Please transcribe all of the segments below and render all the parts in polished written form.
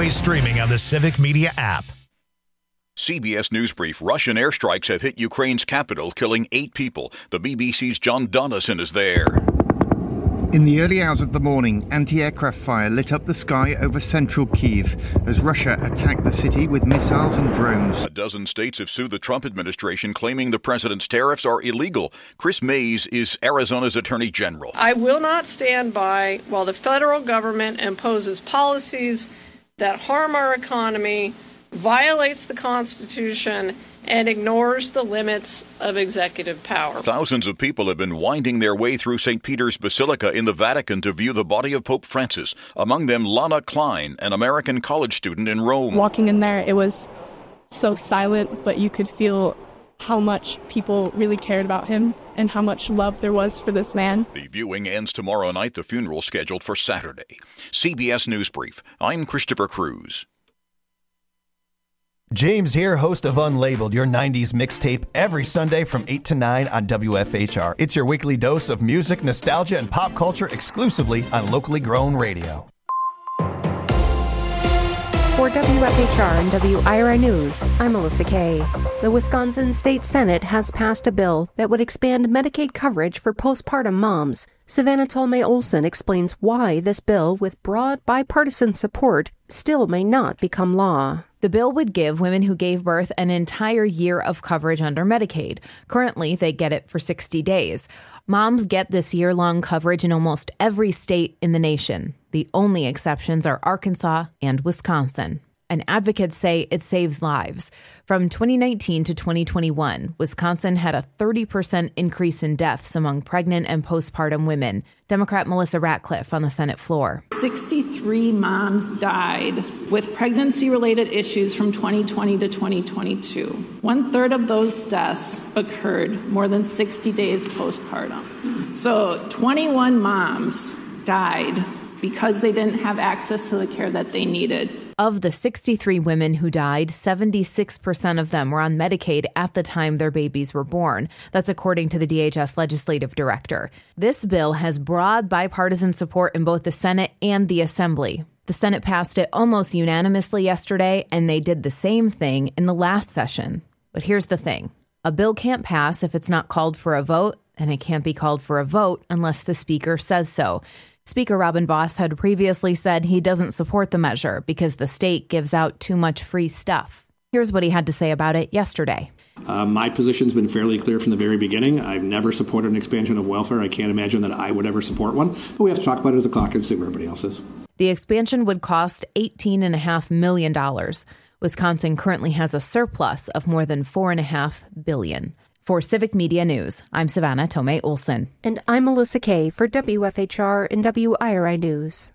always streaming on the Civic Media app. CBS News Brief. Russian airstrikes have hit Ukraine's capital, killing 8 people. The BBC's John Donison is there. In the early hours of the morning, anti-aircraft fire lit up the sky over central Kyiv as Russia attacked the city with missiles and drones. A dozen states have sued the Trump administration, claiming the president's tariffs are illegal. Chris Mays is Arizona's Attorney General. I will not stand by while the federal government imposes policies that harm our economy, violates the Constitution, and ignores the limits of executive power. Thousands of people have been winding their way through St. Peter's Basilica in the Vatican to view the body of Pope Francis. Among them, Lana Klein, an American college student in Rome. Walking in there, it was so silent, but you could feel how much people really cared about him and how much love there was for this man. The viewing ends tomorrow night, the funeral scheduled for Saturday. CBS News Brief. I'm Christopher Cruz. James here, host of Unlabeled, your 90s mixtape, every Sunday from 8 to 9 on WFHR. It's your weekly dose of music, nostalgia, and pop culture exclusively on locally grown radio. For WFHR and WIRI News, I'm Melissa Kay. The Wisconsin State Senate has passed a bill that would expand Medicaid coverage for postpartum moms. Savannah Tolmay Olson explains why this bill, with broad bipartisan support, still may not become law. The bill would give women who gave birth an entire year of coverage under Medicaid. Currently, they get it for 60 days. Moms get this year-long coverage in almost every state in the nation. The only exceptions are Arkansas and Wisconsin. And advocates say it saves lives. From 2019 to 2021, Wisconsin had a 30% increase in deaths among pregnant and postpartum women. Democrat Melissa Ratcliffe on the Senate floor. 63 moms died with pregnancy-related issues from 2020 to 2022. 1/3 of those deaths occurred more than 60 days postpartum. So 21 moms died because they didn't have access to the care that they needed. Of the 63 women who died, 76% of them were on Medicaid at the time their babies were born. That's according to the DHS legislative director. This bill has broad bipartisan support in both the Senate and the Assembly. The Senate passed it almost unanimously yesterday, and they did the same thing in the last session. But here's the thing. A bill can't pass if it's not called for a vote, and it can't be called for a vote unless the Speaker says so. Speaker Robin Vos had previously said he doesn't support the measure because the state gives out too much free stuff. Here's what he had to say about it yesterday. My position's been fairly clear from the very beginning. I've never supported an expansion of welfare. I can't imagine that I would ever support one. But we have to talk about it as a caucus and see where everybody else is. The expansion would cost $18.5 million. Wisconsin currently has a surplus of more than $4.5 billion. For Civic Media News, I'm Savannah Tolmay Olson. And I'm Melissa Kay for WFHR and WIRI News.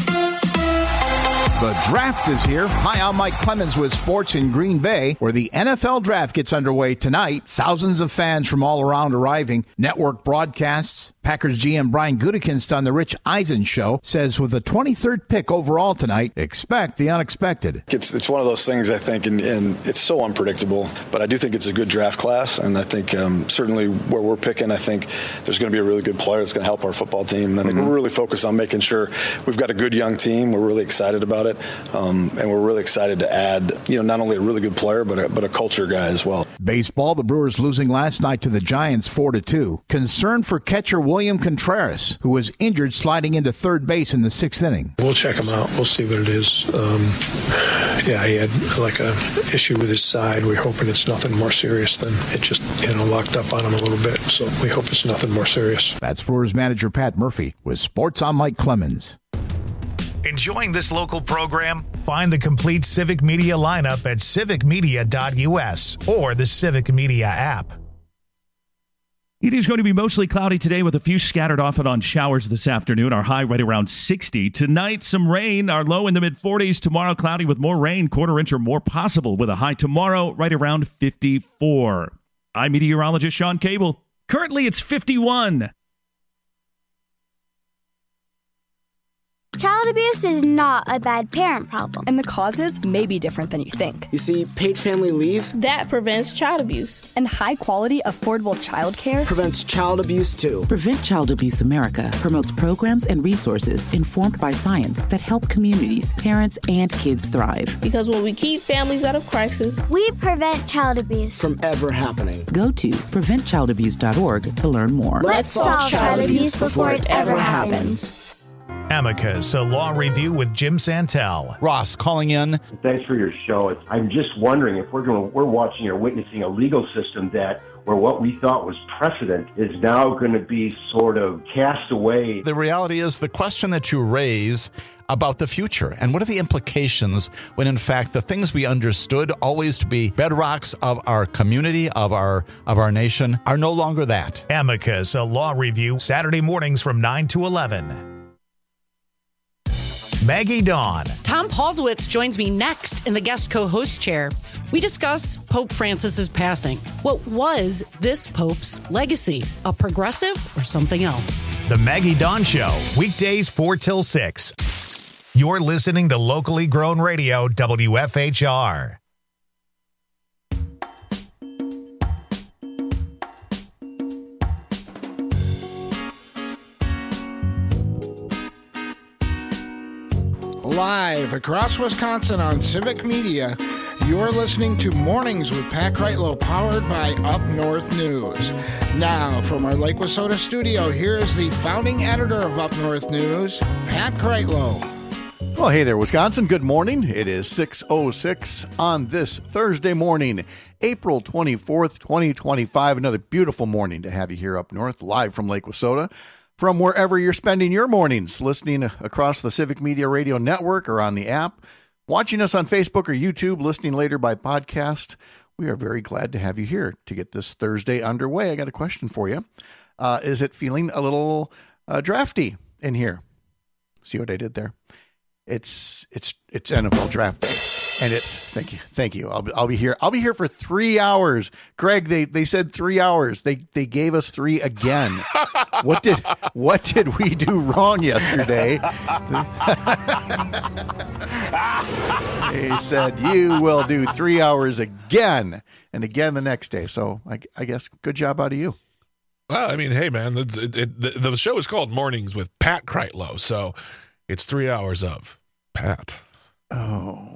The draft is here. Hi, I'm Mike Clemens with sports in Green Bay, where the NFL draft gets underway tonight. Thousands of fans from all around arriving. Network broadcasts. Packers GM Brian Gutekunst on the Rich Eisen Show says with the 23rd pick overall tonight, expect the unexpected. It's one of those things, I think, and it's so unpredictable, but I do think it's a good draft class, and I think certainly where we're picking, I think there's going to be a really good player that's going to help our football team. And I think we're really focused on making sure we've got a good young team. We're really excited about it, and we're really excited to add, not only a really good player, but a culture guy as well. Baseball, the Brewers losing last night to the Giants 4-2. Concern for catcher William Contreras, who was injured sliding into third base in the 6th inning. We'll check him out. We'll see what it is. He had like a issue with his side. We're hoping it's nothing more serious than it just, locked up on him a little bit. So we hope it's nothing more serious. That's Brewers manager Pat Murphy with Sports. I'm Mike Clemens. Enjoying this local program? Find the complete Civic Media lineup at civicmedia.us or the Civic Media app. It is going to be mostly cloudy today with a few scattered off and on showers this afternoon. Our high right around 60. Tonight, some rain. Our low in the mid-40s. Tomorrow, cloudy with more rain. Quarter inch or more possible with a high tomorrow right around 54. I'm meteorologist Sean Cable. Currently, it's 51. Child abuse is not a bad parent problem. And the causes may be different than you think. You see, paid family leave, that prevents child abuse. And high-quality, affordable childcare prevents child abuse, too. Prevent Child Abuse America promotes programs and resources informed by science that help communities, parents, and kids thrive. Because when we keep families out of crisis, we prevent child abuse from ever happening. Go to preventchildabuse.org to learn more. Let's solve child abuse before it ever happens. Amicus, a law review with Jim Santel. Ross calling in. Thanks for your show. I'm just wondering if we're watching or witnessing a legal system where what we thought was precedent is now going to be sort of cast away. The reality is the question that you raise about the future and what are the implications when in fact the things we understood always to be bedrocks of our community, of our nation, are no longer that. Amicus, a law review, Saturday mornings from 9 to 11. Maggie Dawn. Tom Paulsowitz joins me next in the guest co-host chair. We discuss Pope Francis's passing. What was this Pope's legacy? A progressive or something else? The Maggie Dawn Show, weekdays 4 till 6. You're listening to locally grown radio, WFHR. Live across Wisconsin on Civic Media, you're listening to Mornings with Pat Kreitlow, powered by Up North News. Now, from our Lake Wissota studio, here is the founding editor of Up North News, Pat Kreitlow. Well, hey there, Wisconsin. Good morning. It is 6:06 on this Thursday morning, April 24th, 2025. Another beautiful morning to have you here up north, live from Lake Wissota. From wherever you're spending your mornings, listening across the Civic Media Radio Network or on the app, watching us on Facebook or YouTube, listening later by podcast, we are very glad to have you here to get this Thursday underway. I got a question for you. Is it feeling a little drafty in here? See what I did there? It's NFL Draft Day. And it's thank you. I'll be here. I'll be here for 3 hours. Greg, they said 3 hours. They gave us 3 again. What did we do wrong yesterday? They said you will do 3 hours again and again the next day. So I guess good job out of you. Well, I mean, hey man, the show is called Mornings with Pat Kreitlow, so it's 3 hours of Pat. Oh.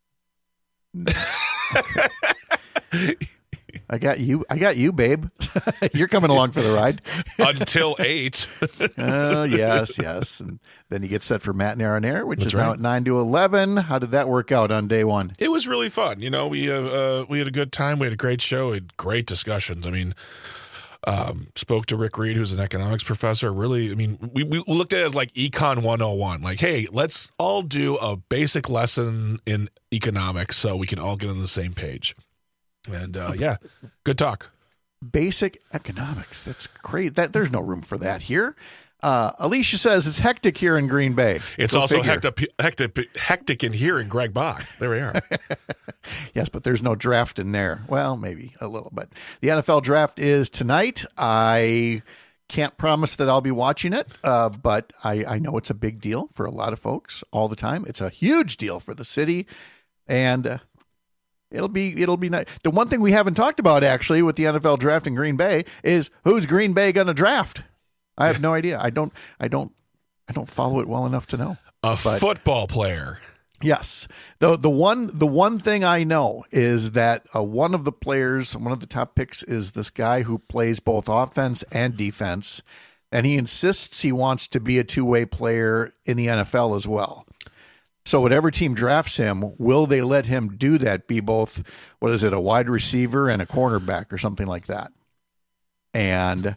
I got you, babe. You're coming along for the ride. Until 8. Oh, yes. And then you get set for Matt and Aaron Air, which That's is now right. at 9 to 11. How did that work out on day one? It was really fun. You know, we had a good time. We had a great show. We had great discussions. I mean, spoke to Rick Reed, who's an economics professor. Really, I mean, we looked at it as like Econ 101. Like, hey, let's all do a basic lesson in economics so we can all get on the same page. And yeah, good talk. Basic economics. That's great. There's no room for that here. Alicia says it's hectic here in Green Bay. It's Go also figure. hectic in here in Greg Bach. There we are. Yes, but there's no draft in there. Well, maybe a little, but the NFL draft is tonight. I can't promise that I'll be watching it, but I know it's a big deal for a lot of folks all the time. It's a huge deal for the city, and it'll be nice. The one thing we haven't talked about actually with the NFL draft in Green Bay is who's Green Bay going to draft. I have no idea. I don't follow it well enough to know. Football player. Yes. The one thing I know is that one of the top picks is this guy who plays both offense and defense, and he insists he wants to be a two-way player in the NFL as well. So whatever team drafts him, will they let him do that, be both, a wide receiver and a cornerback or something like that? And,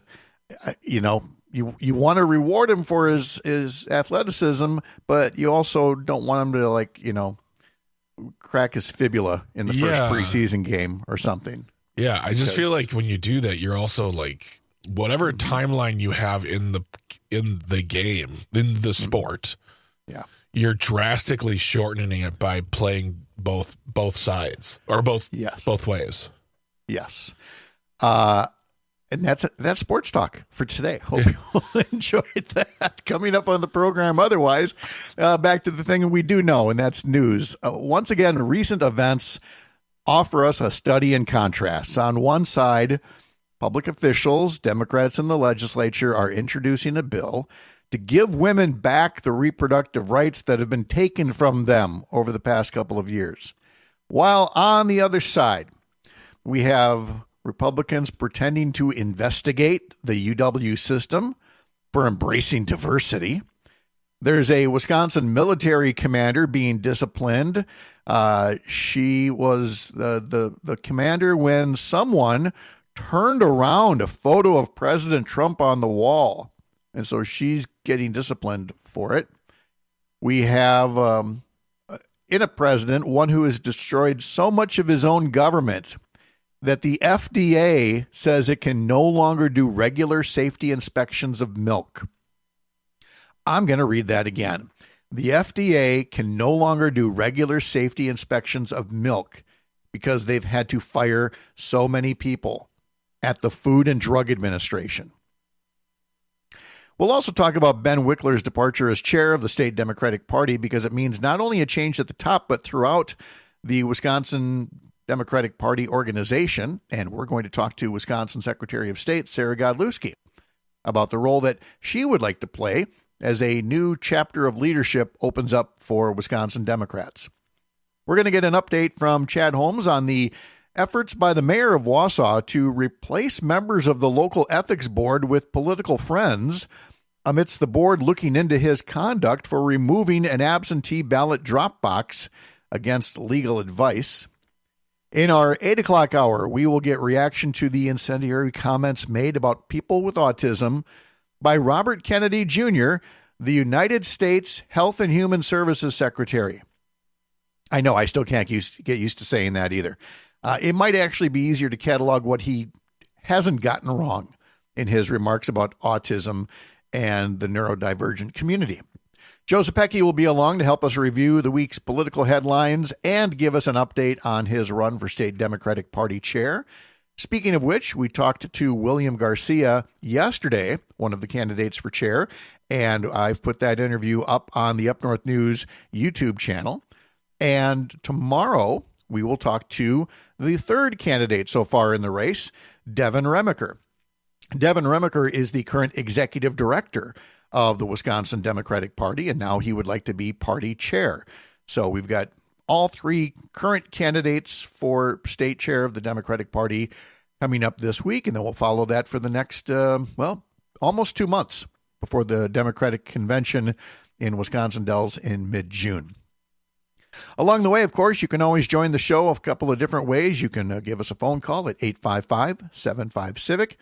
you want to reward him for his athleticism, but you also don't want him to crack his fibula in the first preseason game or something. Yeah, I just feel like when you do that, you're also like whatever timeline you have in the game, in the sport. Yeah. You're drastically shortening it by playing both sides or both ways. Yes. And that's sports talk for today. Hope you enjoyed that. Coming up on the program otherwise, back to the thing we do know, and that's news. Once again, recent events offer us a study in contrasts. On one side, public officials, Democrats in the legislature, are introducing a bill to give women back the reproductive rights that have been taken from them over the past couple of years. While on the other side, we have Republicans pretending to investigate the UW system for embracing diversity. There's a Wisconsin military commander being disciplined. She was the commander when someone turned around a photo of President Trump on the wall. And so she's getting disciplined for it. We have in a president, one who has destroyed so much of his own government that the FDA says it can no longer do regular safety inspections of milk. I'm going to read that again. The FDA can no longer do regular safety inspections of milk because they've had to fire so many people at the Food and Drug Administration. We'll also talk about Ben Wickler's departure as chair of the state Democratic Party because it means not only a change at the top, but throughout the Wisconsin Democratic Party organization. And we're going to talk to Wisconsin Secretary of State Sarah Godlewski about the role that she would like to play as a new chapter of leadership opens up for Wisconsin Democrats. We're going to get an update from Chad Holmes on the efforts by the mayor of Wausau to replace members of the local ethics board with political friends amidst the board looking into his conduct for removing an absentee ballot drop box against legal advice. In our 8 o'clock hour, we will get reaction to the incendiary comments made about people with autism by Robert Kennedy Jr., the United States Health and Human Services Secretary. I know, I still can't get used to saying that either. It might actually be easier to catalog what he hasn't gotten wrong in his remarks about autism and the neurodivergent community. Joe Zepecki will be along to help us review the week's political headlines and give us an update on his run for state Democratic Party chair. Speaking of which, we talked to William Garcia yesterday, one of the candidates for chair, and I've put that interview up on the Up North News YouTube channel. And tomorrow, we will talk to the third candidate so far in the race, Devin Remaker. Devin Remaker is the current executive director of the Wisconsin Democratic Party, and now he would like to be party chair. So we've got all three current candidates for state chair of the Democratic Party coming up this week, and then we'll follow that for the next, almost 2 months before the Democratic Convention in Wisconsin Dells in mid-June. Along the way, of course, you can always join the show a couple of different ways. You can give us a phone call at 855-75-CIVIC,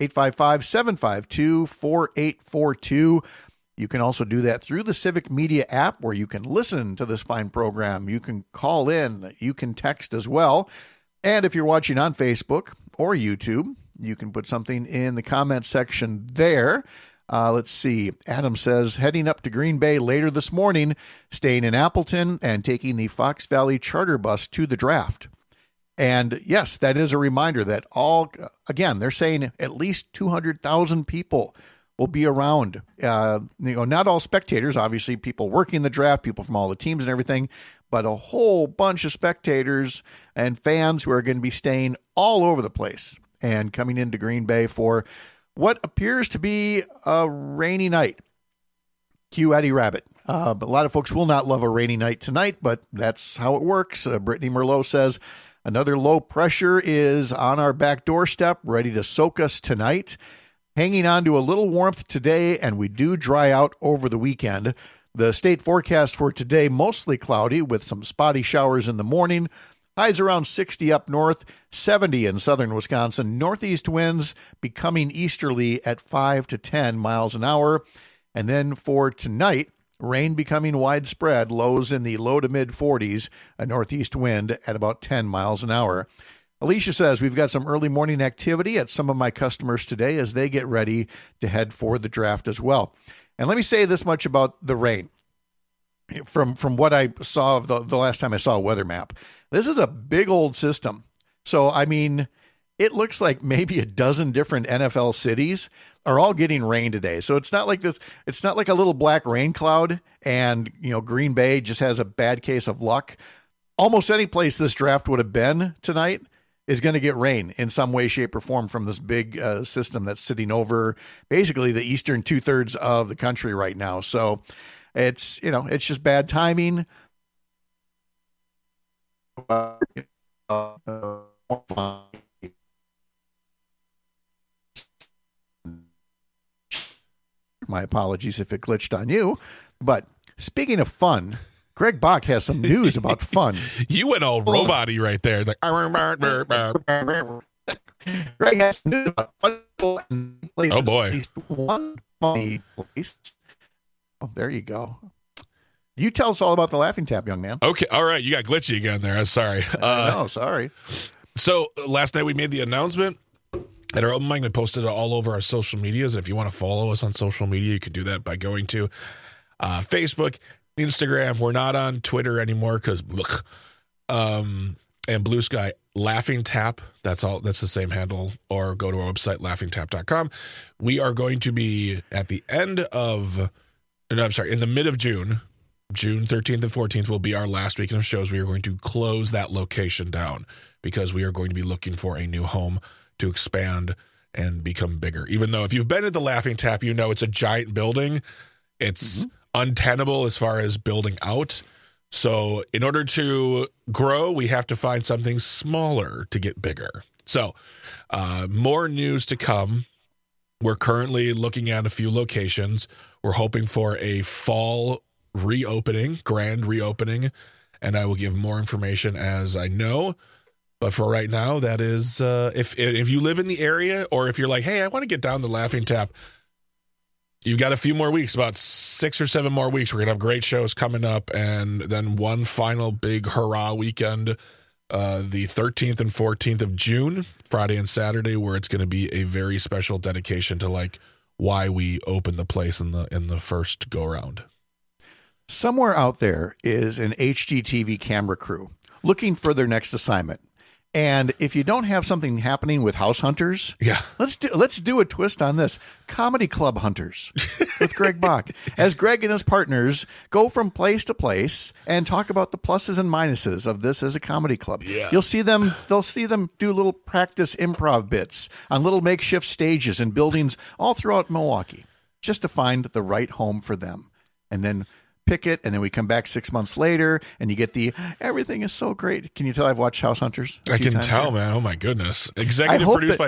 855-752-4842. You can also do that through the Civic Media app where you can listen to this fine program. You can call in. You can text as well. And if you're watching on Facebook or YouTube, you can put something in the comment section there. Let's see. Adam says, heading up to Green Bay later this morning, staying in Appleton and taking the Fox Valley charter bus to the draft. And yes, that is a reminder that they're saying at least 200,000 people will be around. Not all spectators, obviously people working the draft, people from all the teams and everything, but a whole bunch of spectators and fans who are going to be staying all over the place and coming into Green Bay for what appears to be a rainy night. Cue Eddie Rabbit. But a lot of folks will not love a rainy night tonight, but that's how it works. Brittany Merlot says, another low pressure is on our back doorstep, ready to soak us tonight. Hanging on to a little warmth today, and we do dry out over the weekend. The state forecast for today, mostly cloudy with some spotty showers in the morning. Highs around 60 up north, 70 in southern Wisconsin. Northeast winds becoming easterly at 5 to 10 miles an hour. And then for tonight, rain becoming widespread, lows in the low to mid 40s, a northeast wind at about 10 miles an hour. Alicia says, we've got some early morning activity at some of my customers today as they get ready to head for the draft as well. And let me say this much about the rain. From what I saw of the last time I saw a weather map, this is a big old system. So, I mean, it looks like maybe a dozen different NFL cities are all getting rain today. So it's not like this. It's not like a little black rain cloud and, Green Bay just has a bad case of luck. Almost any place this draft would have been tonight is going to get rain in some way, shape, or form from this big system that's sitting over basically the eastern 2/3 of the country right now. So it's just bad timing. My apologies if it glitched on you. But speaking of fun, Greg Bach has some news about fun. You went all robot-y right there. It's like, Greg has news about fun places. Oh, boy. At least one funny place. Oh, there you go. You tell us all about the Laughing Tap, young man. Okay. All right. You got glitchy again there. I'm sorry. No, sorry. So last night we made the announcement at our open mic. We posted it all over our social medias. If you want to follow us on social media, you can do that by going to Facebook, Instagram. We're not on Twitter anymore because and Blue Sky. Laughing Tap. That's all. That's the same handle. Or go to our website, laughingtap.com. We are going to be at the end of, in the mid of June 13th and 14th will be our last weekend of shows. We are going to close that location down because we are going to be looking for a new home to expand and become bigger. Even though if you've been at the Laughing Tap, it's a giant building. It's untenable as far as building out. So in order to grow, we have to find something smaller to get bigger. So more news to come. We're currently looking at a few locations. We're hoping for a fall grand reopening, and I will give more information as I know. But for right now, that is if you live in the area, or if you're like, hey, I want to get down the Laughing Tap, you've got a few more weeks, about 6 or 7 more weeks. We're gonna have great shows coming up, and then one final big hurrah weekend, the 13th and 14th of June, Friday and Saturday, where it's going to be a very special dedication to why we opened the place in the first go round. Somewhere out there is an HGTV camera crew looking for their next assignment. And if you don't have something happening with House Hunters, let's do a twist on this. Comedy Club Hunters with Greg Bach. As Greg and his partners go from place to place and talk about the pluses and minuses of this as a comedy club. Yeah. They'll see them do little practice improv bits on little makeshift stages and buildings all throughout Milwaukee just to find the right home for them. And then pick it, and then we come back 6 months later, and you get everything is so great. Can you tell I've watched House Hunters? I can tell, man. Oh my goodness! Executive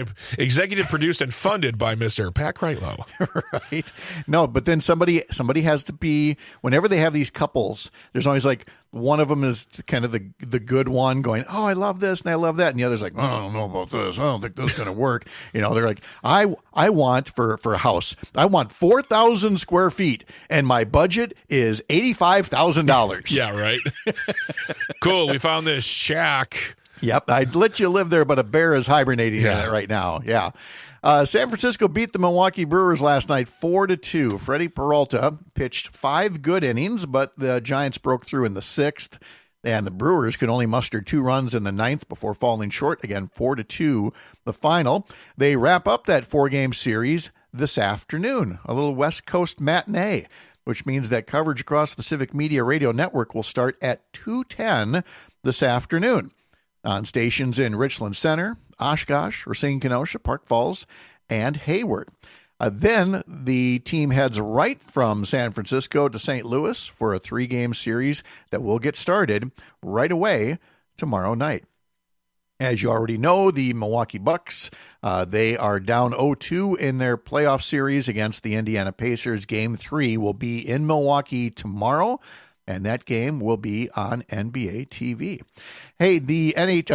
produced and funded by Mr. Pat Kreitlow. Right? No, but then somebody has to be. Whenever they have these couples, there's always one of them is kind of the good one going, oh, I love this and I love that, and the other's like, oh, I don't know about this. I don't think this is going to work. They're like, I want for a house, I want 4,000 square feet, and my budget is $85,000. Yeah, right. Cool. We found this shack. Yep, I'd let you live there, but a bear is hibernating in it right now. Yeah. San Francisco beat the Milwaukee Brewers last night 4-2. Freddie Peralta pitched 5 good innings, but the Giants broke through in the 6th, and the Brewers could only muster 2 runs in the 9th before falling short. Again, 4-2 the final. They wrap up that 4-game series this afternoon, a little West Coast matinee, which means that coverage across the Civic Media Radio Network will start at 2:10 this afternoon on stations in Richland Center, Oshkosh, Racine, Kenosha, Park Falls, and Hayward. Then the team heads right from San Francisco to St. Louis for a 3-game series that will get started right away tomorrow night. As you already know, the Milwaukee Bucks, they are down 0-2 in their playoff series against the Indiana Pacers. Game 3 will be in Milwaukee tomorrow, and that game will be on NBA TV. Hey, the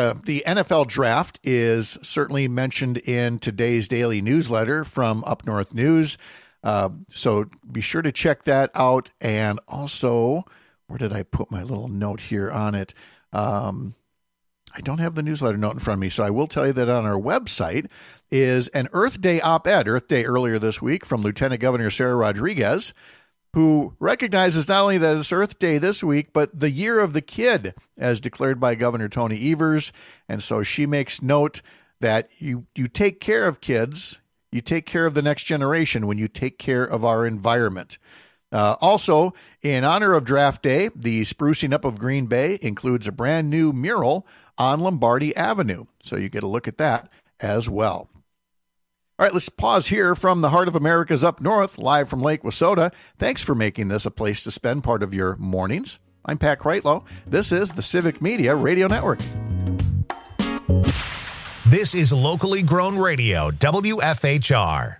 NFL draft is certainly mentioned in today's daily newsletter from Up North News. So be sure to check that out. And also, where did I put my little note here on it? I don't have the newsletter note in front of me, so I will tell you that on our website is an Earth Day op-ed, Earth Day earlier this week, from Lieutenant Governor Sarah Rodriguez, who recognizes not only that it's Earth Day this week, but the Year of the Kid, as declared by Governor Tony Evers. And so she makes note that you take care of kids, you take care of the next generation when you take care of our environment. Also, in honor of Draft Day, the sprucing up of Green Bay includes a brand new mural on Lombardi Avenue. So you get a look at that as well. All right, let's pause here from the heart of America's up north, live from Lake Wissota. Thanks for making this a place to spend part of your mornings. I'm Pat Kreitlow. This is the Civic Media Radio Network. This is locally grown radio, WFHR.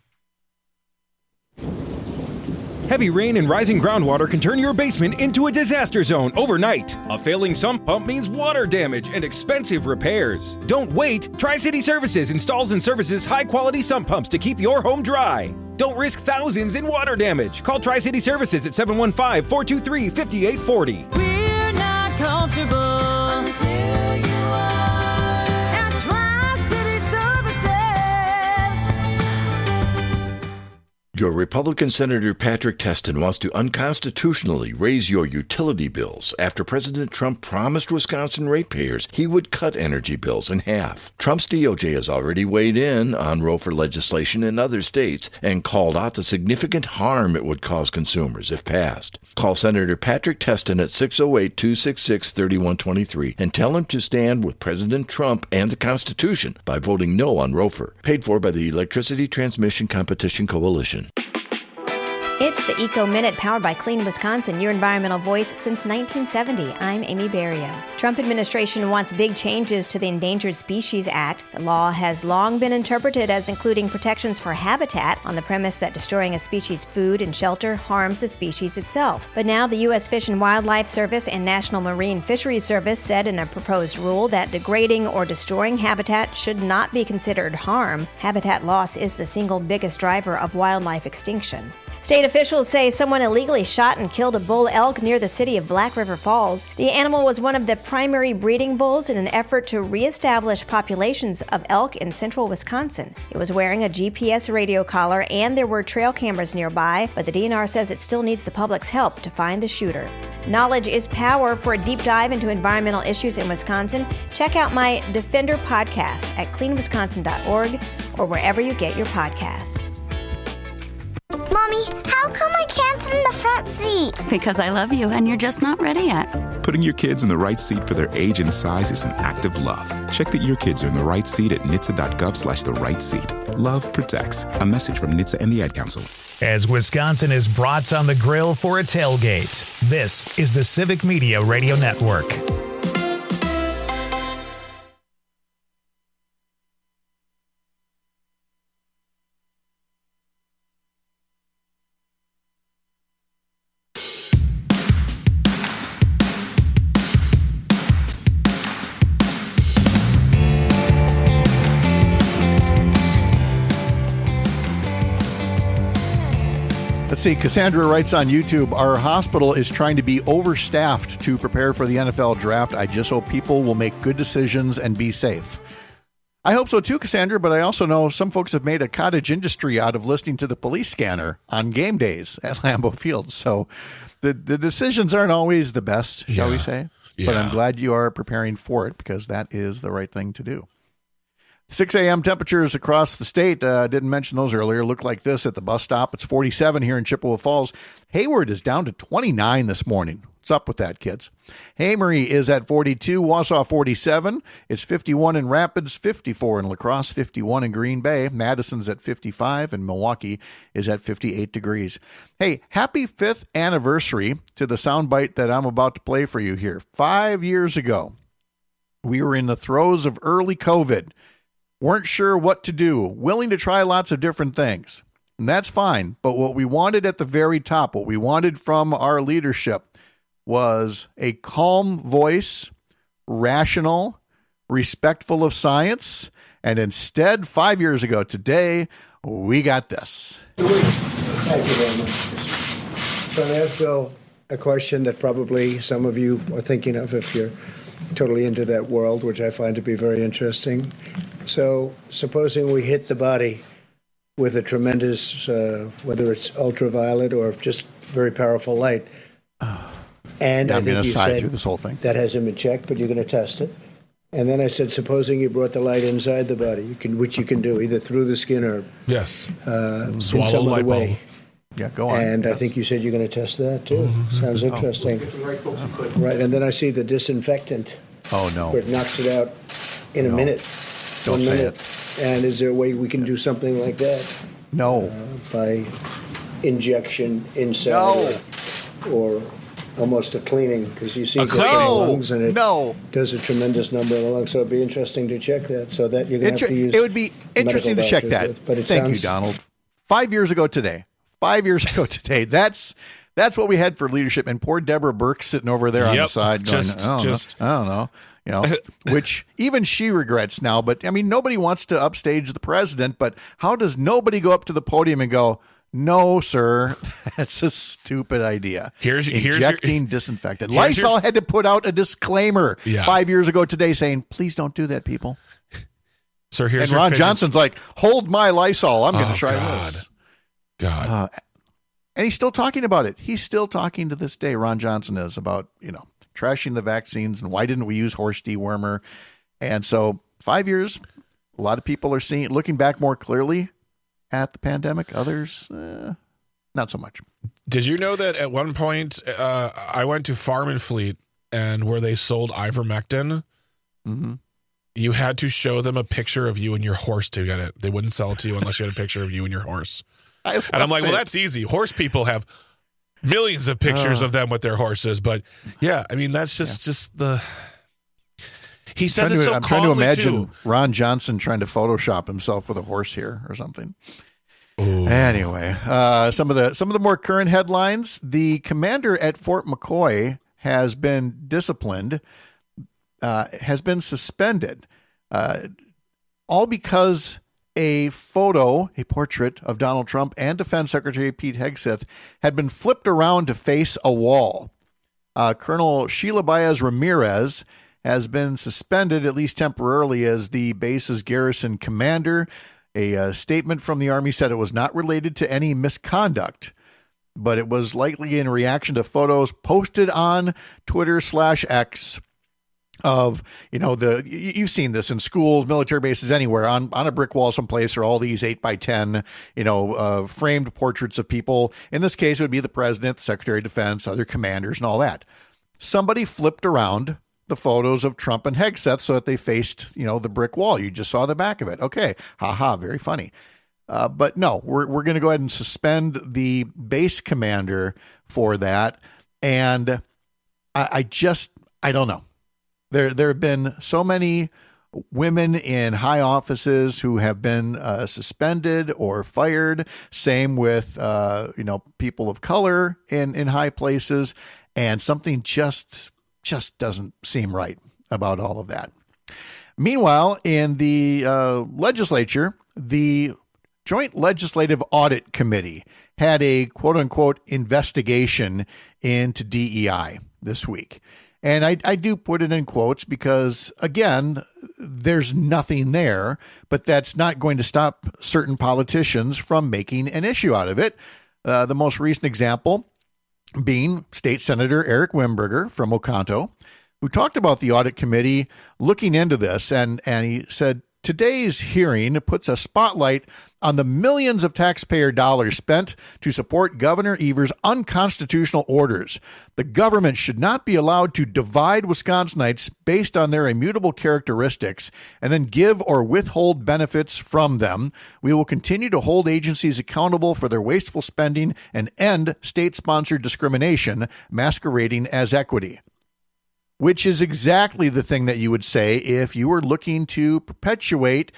Heavy rain and rising groundwater can turn your basement into a disaster zone overnight. A failing sump pump means water damage and expensive repairs. Don't wait. Tri-City Services installs and services high-quality sump pumps to keep your home dry. Don't risk thousands in water damage. Call Tri-City Services at 715-423-5840. We're not comfortable until you are at Tri-City Services. Your Republican Senator Patrick Testin wants to unconstitutionally raise your utility bills after President Trump promised Wisconsin ratepayers he would cut energy bills in half. Trump's DOJ has already weighed in on ROFR legislation in other states and called out the significant harm it would cause consumers if passed. Call Senator Patrick Testin at 608-266-3123 and tell him to stand with President Trump and the Constitution by voting no on ROFR. Paid for by the Electricity Transmission Competition Coalition. It's the Eco Minute powered by Clean Wisconsin, your environmental voice since 1970. I'm Amy Berrio. Trump administration wants big changes to the Endangered Species Act. The law has long been interpreted as including protections for habitat on the premise that destroying a species' food and shelter harms the species itself. But now the U.S. Fish and Wildlife Service and National Marine Fisheries Service said in a proposed rule that degrading or destroying habitat should not be considered harm. Habitat loss is the single biggest driver of wildlife extinction. State officials say someone illegally shot and killed a bull elk near the city of Black River Falls. The animal was one of the primary breeding bulls in an effort to reestablish populations of elk in central Wisconsin. It was wearing a GPS radio collar and there were trail cameras nearby, but the DNR says it still needs the public's help to find the shooter. Knowledge is power. For a deep dive into environmental issues in Wisconsin, check out my Defender podcast at cleanwisconsin.org or wherever you get your podcasts. Mommy, how come I can't sit in the front seat? Because I love you and you're just not ready yet. Putting your kids in the right seat for their age and size is an act of love. Check that your kids are in the right seat at nhtsa.gov/the right seat. Love protects. A message from NHTSA and the Ad Council. As Wisconsin is brats on the grill for a tailgate, this is the Civic Media Radio Network. Let's see, Cassandra writes on YouTube, our hospital is trying to be overstaffed to prepare for the NFL draft. I just hope people will make good decisions and be safe. I hope so too, Cassandra, but I also know some folks have made a cottage industry out of listening to the police scanner on game days at Lambeau Field. So the decisions aren't always the best, shall we say? Yeah. But I'm glad you are preparing for it because that is the right thing to do. 6 a.m. temperatures across the state, didn't mention those earlier, look like this at the bus stop. It's 47 here in Chippewa Falls. Hayward is down to 29 this morning. What's up with that, kids? Amory is at 42, Wausau 47. It's 51 in Rapids, 54 in La Crosse, 51 in Green Bay. Madison's at 55, and Milwaukee is at 58 degrees. Hey, happy 5th anniversary to the soundbite that I'm about to play for you here. 5 years ago, we were in the throes of early COVID. Weren't sure what to do, willing to try lots of different things. And that's fine. But what we wanted at the very top, what we wanted from our leadership was a calm voice, rational, respectful of science. And instead, 5 years ago today, we got this. Thank you very much. So I'm going to ask Bill a question that probably some of you are thinking of if you're totally into that world, which I find to be very interesting. So supposing we hit the body with a tremendous, whether it's ultraviolet or just very powerful light. And I think you said through this whole thing. That has him in check, but you're going to test it. And then I said, supposing you brought the light inside the body, which you can do either through the skin or yes, in swallow some other lipo. way. Yeah, go on. And I think you said you're going to test that too. Sounds interesting. Right, and then I see the disinfectant. Oh no! Where it knocks it out in a minute. Don't say minute. And is there a way we can do something like that? No. By injection inside or almost a cleaning, because you see the lungs and it does a tremendous number of the lungs. So it'd be interesting to check that. So that you're going to have to use. It would be interesting to check that. But Thank you, Donald. 5 years ago today. That's what we had for leadership. And poor Deborah Burke sitting over there on the side going, I don't know. You know, which even she regrets now. But I mean, nobody wants to upstage the president. But how does nobody go up to the podium and go, "No, sir, that's a stupid idea"? Injecting disinfectant. Lysol had to put out a disclaimer 5 years ago today saying, "Please don't do that, people." So here's and Ron Johnson's like, "Hold my Lysol. I'm going to try this." God. And he's still talking about it. He's still talking to this day. Ron Johnson is about trashing the vaccines and why didn't we use horse dewormer? And so 5 years, a lot of people are looking back more clearly at the pandemic. Others, not so much. Did you know that at one point I went to Farm and Fleet, and where they sold ivermectin, you had to show them a picture of you and your horse to get it. They wouldn't sell it to you unless you had a picture of you and your horse. And I'm like, well, that's easy. Horse people have millions of pictures of them with their horses, but yeah, I mean, that's just the. He says it so calmly, I'm trying to imagine Ron Johnson trying to Photoshop himself with a horse here or something. Ooh. Anyway, some of the more current headlines: the commander at Fort McCoy has been disciplined, has been suspended, all because a portrait of Donald Trump and Defense Secretary Pete Hegseth had been flipped around to face a wall. Colonel Sheila Baez Ramirez has been suspended, at least temporarily, as the base's garrison commander. A statement from the Army said it was not related to any misconduct, but it was likely in reaction to photos posted on Twitter/X of, you've seen this in schools, military bases, anywhere, on a brick wall someplace, or all these 8x10, framed portraits of people. In this case, it would be the president, the Secretary of Defense, other commanders, and all that. Somebody flipped around the photos of Trump and Hegseth so that they faced, the brick wall. You just saw the back of it. Okay. Haha. Very funny. But no, we're going to go ahead and suspend the base commander for that. And I don't know. There have been so many women in high offices who have been suspended or fired. Same with people of color in high places, and something just doesn't seem right about all of that. Meanwhile, in the legislature, the Joint Legislative Audit Committee had a quote-unquote investigation into DEI this week. And I do put it in quotes because, again, there's nothing there, but that's not going to stop certain politicians from making an issue out of it. The most recent example being State Senator Eric Wimberger from Oconto, who talked about the audit committee looking into this. And he said, today's hearing puts a spotlight on the millions of taxpayer dollars spent to support Governor Evers' unconstitutional orders. The government should not be allowed to divide Wisconsinites based on their immutable characteristics and then give or withhold benefits from them. We will continue to hold agencies accountable for their wasteful spending and end state-sponsored discrimination masquerading as equity. Which is exactly the thing that you would say if you were looking to perpetuate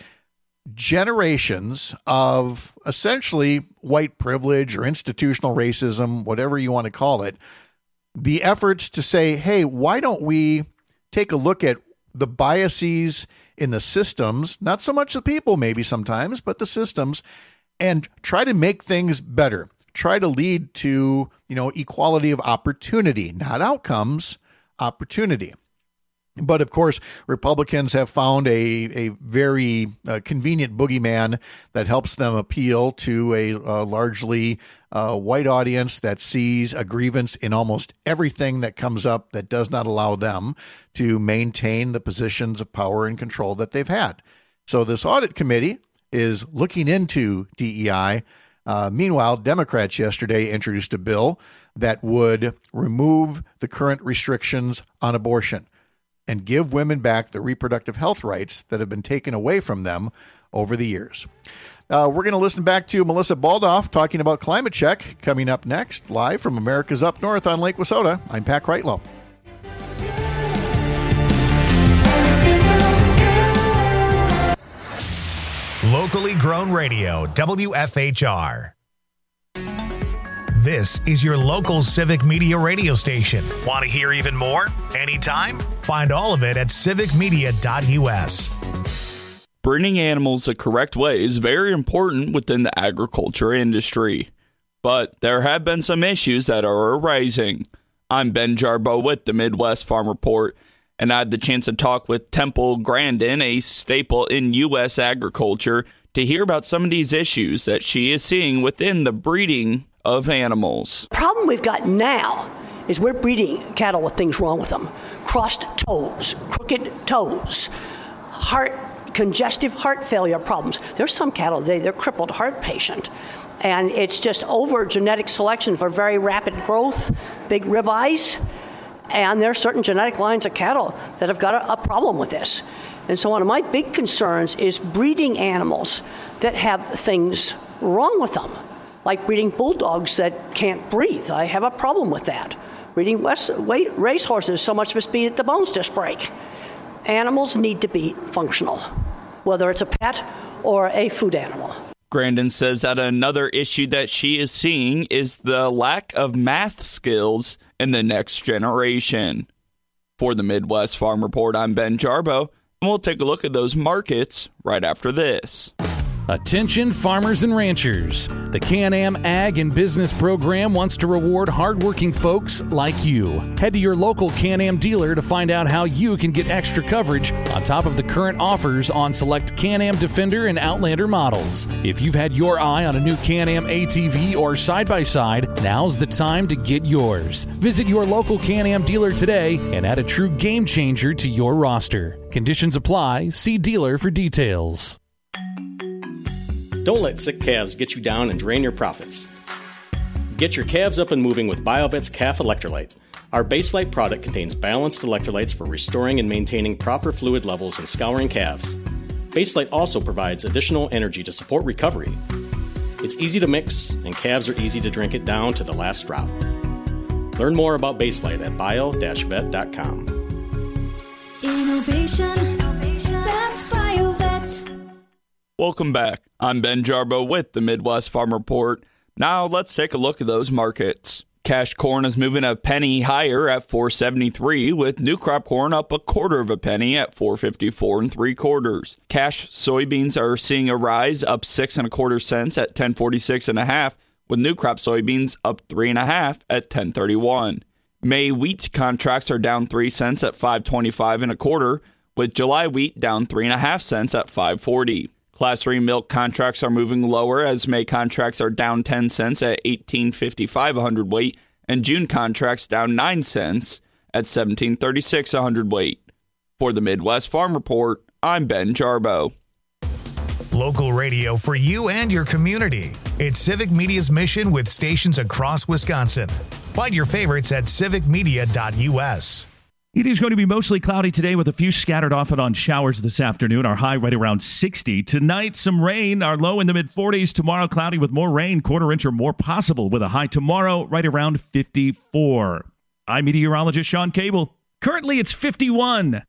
generations of essentially white privilege or institutional racism, whatever you want to call it. The efforts to say, hey, why don't we take a look at the biases in the systems, not so much the people maybe sometimes, but the systems, and try to make things better. Try to lead to, equality of opportunity, not outcomes, opportunity. But, of course, Republicans have found a very convenient boogeyman that helps them appeal to a largely white audience that sees a grievance in almost everything that comes up that does not allow them to maintain the positions of power and control that they've had. So this audit committee is looking into DEI. Meanwhile, Democrats yesterday introduced a bill that would remove the current restrictions on abortion and give women back the reproductive health rights that have been taken away from them over the years. We're going to listen back to Melissa Baldoff talking about climate check coming up next, live from America's Up North on Lake Wissota. I'm Pat Kreitlow. Locally grown radio, WFHR. This is your local civic media radio station. Want to hear even more? Anytime? Find all of it at civicmedia.us. Breeding animals the correct way is very important within the agriculture industry. But there have been some issues that are arising. I'm Ben Jarbo with the Midwest Farm Report, and I had the chance to talk with Temple Grandin, a staple in U.S. agriculture, to hear about some of these issues that she is seeing within the breeding of animals. The problem we've got now is we're breeding cattle with things wrong with them. Crossed toes, crooked toes, congestive heart failure problems. There's some cattle today, they're crippled heart patient. And it's just over genetic selection for very rapid growth, big ribeyes. And there are certain genetic lines of cattle that have got a problem with this. And so one of my big concerns is breeding animals that have things wrong with them, like breeding bulldogs that can't breathe. I have a problem with that. Breeding racehorses, so much for speed that the bones just break. Animals need to be functional, whether it's a pet or a food animal. Grandin says that another issue that she is seeing is the lack of math skills in the next generation. For the Midwest Farm Report, I'm Ben Jarbo, and we'll take a look at those markets right after this. Attention farmers and ranchers. The Can-Am Ag and Business Program wants to reward hardworking folks like you. Head to your local Can-Am dealer to find out how you can get extra coverage on top of the current offers on select Can-Am Defender and Outlander models. If you've had your eye on a new Can-Am ATV or side-by-side, now's the time to get yours. Visit your local Can-Am dealer today and add a true game changer to your roster. Conditions apply. See dealer for details. Don't let sick calves get you down and drain your profits. Get your calves up and moving with BioVet's Calf Electrolyte. Our Baselite product contains balanced electrolytes for restoring and maintaining proper fluid levels in scouring calves. Baselite also provides additional energy to support recovery. It's easy to mix, and calves are easy to drink it down to the last drop. Learn more about Baselite at bio-vet.com. Innovation, that's BioVet. Welcome back. I'm Ben Jarbo with the Midwest Farm Report. Now let's take a look at those markets. Cash corn is moving a penny higher at $4.73, with new crop corn up a quarter of a penny at $4.54 3/4. Cash soybeans are seeing a rise, up 6 1/4 cents at $10.46 1/2, with new crop soybeans up 3 1/2 at $10.31. May wheat contracts are down 3 cents at $5.25 1/4, with July wheat down 3 1/2 cents at $5.40. Class 3 milk contracts are moving lower as May contracts are down 10 cents at $18.55 a hundredweight, and June contracts down 9 cents at $17.36 a hundredweight. For the Midwest Farm Report, I'm Ben Jarbo. Local radio for you and your community. It's Civic Media's mission with stations across Wisconsin. Find your favorites at civicmedia.us. It is going to be mostly cloudy today with a few scattered off and on showers this afternoon. Our high right around 60. Tonight, some rain. Our low in the mid-40s. Tomorrow, cloudy with more rain, quarter inch or more possible, with a high tomorrow right around 54. I'm meteorologist Sean Cable. Currently, it's 51.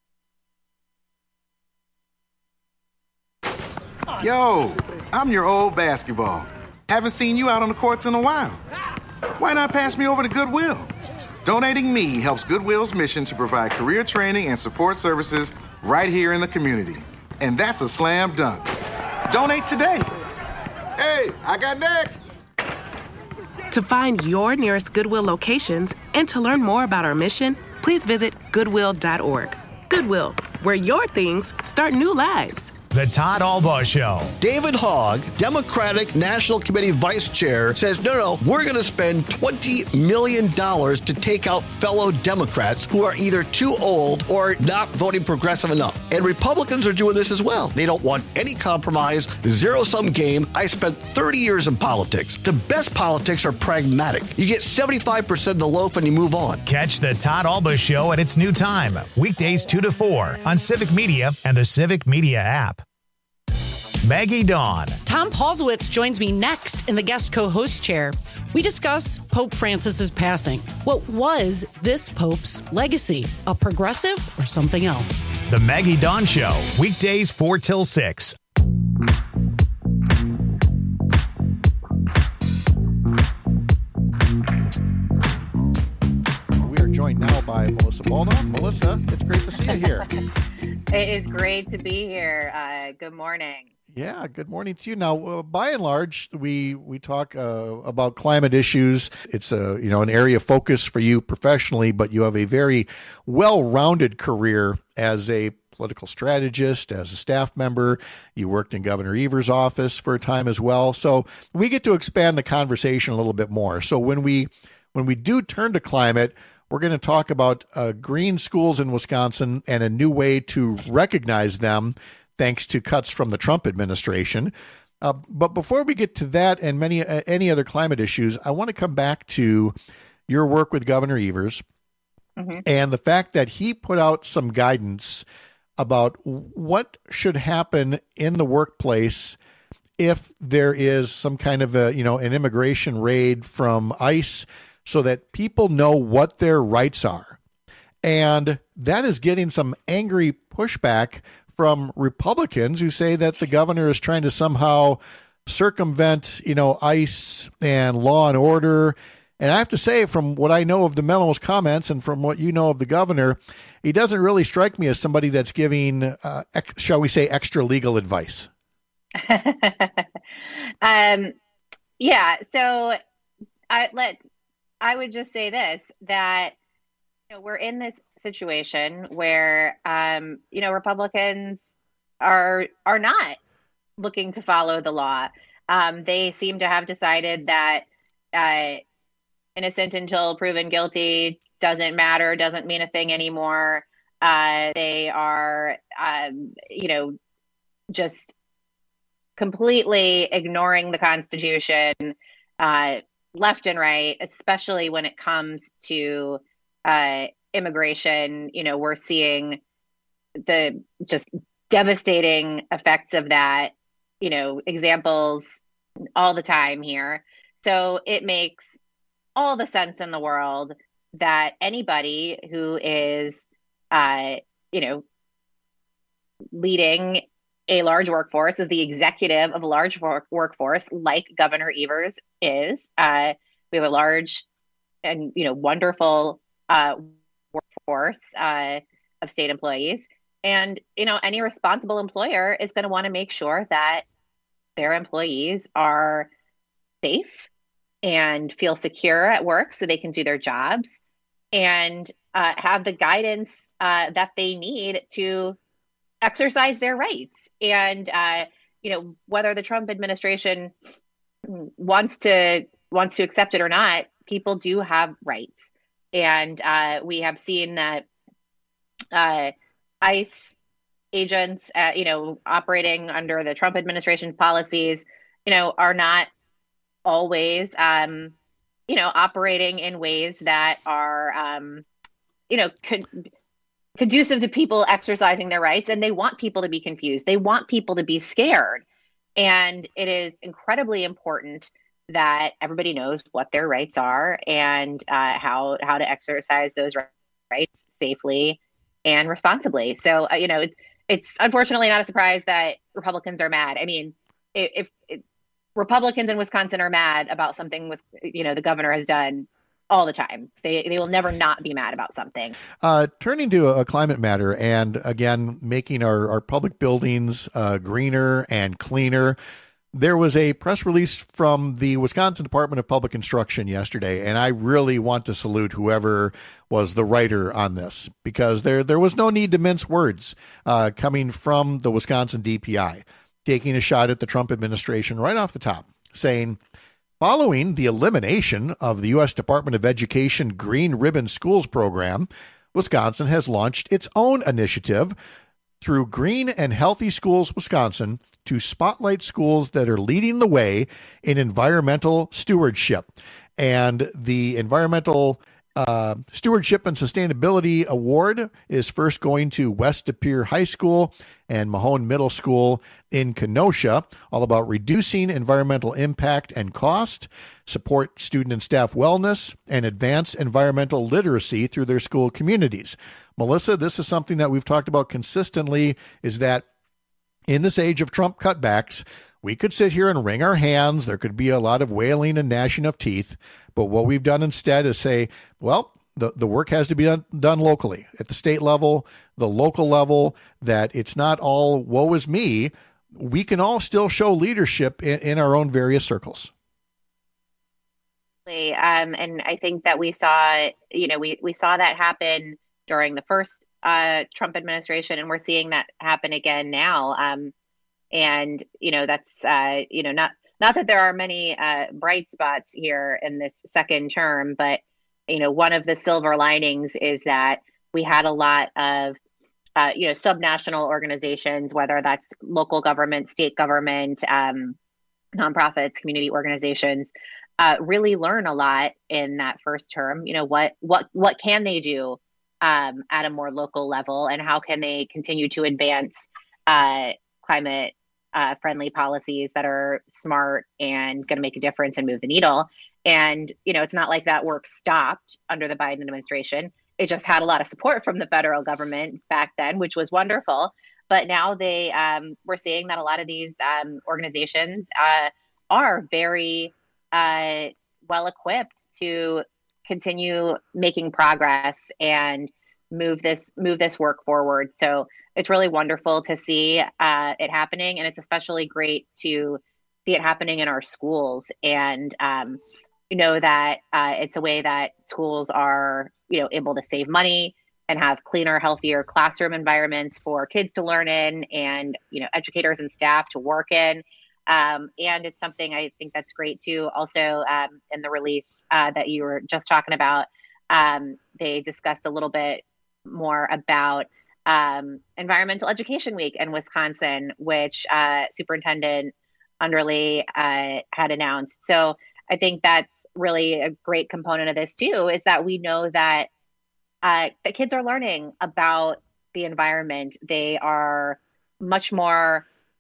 Yo, I'm your old basketball. Haven't seen you out on the courts in a while. Why not pass me over to Goodwill? Donating me helps Goodwill's mission to provide career training and support services right here in the community. And that's a slam dunk. Donate today. Hey, I got next. To find your nearest Goodwill locations and to learn more about our mission, please visit Goodwill.org. Goodwill, where your things start new lives. The Todd Albaugh Show. David Hogg, Democratic National Committee Vice Chair, says, no, we're going to spend $20 million to take out fellow Democrats who are either too old or not voting progressive enough. And Republicans are doing this as well. They don't want any compromise, zero-sum game. I spent 30 years in politics. The best politics are pragmatic. You get 75% of the loaf and you move on. Catch the Todd Albaugh Show at its new time, weekdays 2 to 4 on Civic Media and the Civic Media app. Maggie Dawn. Tom Paulsowitz joins me next in the guest co-host chair. We discuss Pope Francis's passing. What was this Pope's legacy? A progressive or something else? The Maggie Dawn Show, weekdays 4 till 6. We are joined now by Melissa Baldoff. Melissa, it's great to see you here. It is great to be here. Good morning. Yeah, good morning to you. Now, by and large, we talk about climate issues. It's an area of focus for you professionally, but you have a very well-rounded career as a political strategist, as a staff member. You worked in Governor Evers' office for a time as well. So we get to expand the conversation a little bit more. So when we do turn to climate, we're going to talk about green schools in Wisconsin and a new way to recognize them, thanks to cuts from the Trump administration. But before we get to that and any other climate issues, I want to come back to your work with Governor Evers and the fact that he put out some guidance about what should happen in the workplace if there is some kind of an immigration raid from ICE, so that people know what their rights are. And that is getting some angry pushback from Republicans who say that the governor is trying to somehow circumvent, ICE and law and order. And I have to say, from what I know of the memo's comments and from what you know of the governor, he doesn't really strike me as somebody that's giving, shall we say, extra legal advice. Yeah. So I would just say this, that we're in this situation where Republicans are not looking to follow the law. They seem to have decided that innocent until proven guilty doesn't matter, doesn't mean a thing anymore. They are just completely ignoring the Constitution left and right, especially when it comes to immigration. We're seeing the just devastating effects of that, examples all the time here. So it makes all the sense in the world that anybody who is, leading a large workforce, is the executive of a large workforce like Governor Evers is. We have a large and, wonderful workforce of state employees. And, any responsible employer is going to want to make sure that their employees are safe and feel secure at work so they can do their jobs and have the guidance that they need to exercise their rights. And, whether the Trump administration wants to accept it or not, people do have rights. And we have seen that ICE agents, operating under the Trump administration policies, are not always, operating in ways that are, conducive to people exercising their rights. And they want people to be confused. They want people to be scared. And it is incredibly important that everybody knows what their rights are and how to exercise those rights safely and responsibly. So, it's unfortunately not a surprise that Republicans are mad. I mean, if Republicans in Wisconsin are mad about something the governor has done all the time, they will never not be mad about something. Turning to a climate matter and, again, making our public buildings greener and cleaner. There was a press release from the Wisconsin Department of Public Instruction yesterday, and I really want to salute whoever was the writer on this, because there was no need to mince words coming from the Wisconsin DPI, taking a shot at the Trump administration right off the top, saying, following the elimination of the U.S. Department of Education Green Ribbon Schools program, Wisconsin has launched its own initiative through Green and Healthy Schools Wisconsin to spotlight schools that are leading the way in environmental stewardship. And the Environmental Stewardship and Sustainability Award is first going to West De Pere High School and Mahone Middle School in Kenosha, all about reducing environmental impact and cost, support student and staff wellness, and advance environmental literacy through their school communities. Melissa, this is something that we've talked about consistently, is that in this age of Trump cutbacks, we could sit here and wring our hands. There could be a lot of wailing and gnashing of teeth. But what we've done instead is say, well, the work has to be done locally, at the state level, the local level, that it's not all woe is me. We can all still show leadership in our own various circles. And I think that we saw, we saw that happen during the first Trump administration, and we're seeing that happen again now. And, that's, not that there are many bright spots here in this second term, but, one of the silver linings is that we had a lot of, subnational organizations, whether that's local government, state government, nonprofits, community organizations, really learn a lot in that first term. What can they do at a more local level, and how can they continue to advance climate friendly policies that are smart and going to make a difference and move the needle. And, it's not like that work stopped under the Biden administration. It just had a lot of support from the federal government back then, which was wonderful. But now we're seeing that a lot of these organizations are very well equipped to continue making progress and move this work forward. So it's really wonderful to see it happening, and it's especially great to see it happening in our schools. And that it's a way that schools are able to save money and have cleaner, healthier classroom environments for kids to learn in, and educators and staff to work in. And it's something I think that's great too. Also, in the release that you were just talking about, they discussed a little bit more about Environmental Education Week in Wisconsin, which Superintendent Underley had announced. So I think that's really a great component of this too, is that we know that the kids are learning about the environment. They are much more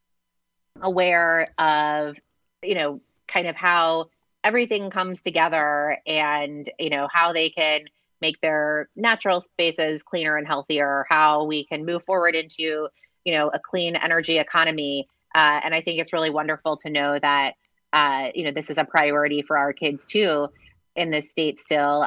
aware of, kind of how everything comes together, and, how they can make their natural spaces cleaner and healthier, how we can move forward into, a clean energy economy. And I think it's really wonderful to know that, this is a priority for our kids too in this state still.